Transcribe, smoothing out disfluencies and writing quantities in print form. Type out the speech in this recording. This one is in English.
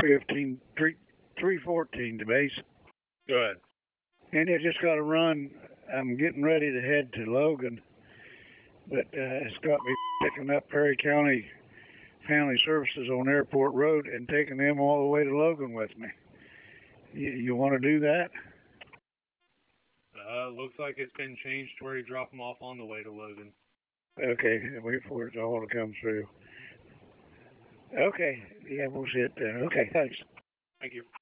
315, 314 to base. Go ahead. And I just got to run. I'm getting ready to head to Logan, but it's got me picking up Perry County Family Services on Airport Road and taking them all the way to Logan with me. You want to do that? Looks like it's been changed to where you drop them off on the way to Logan. Okay, wait for it all to come through. Okay, yeah, we'll see it then. Okay, thanks. Thank you.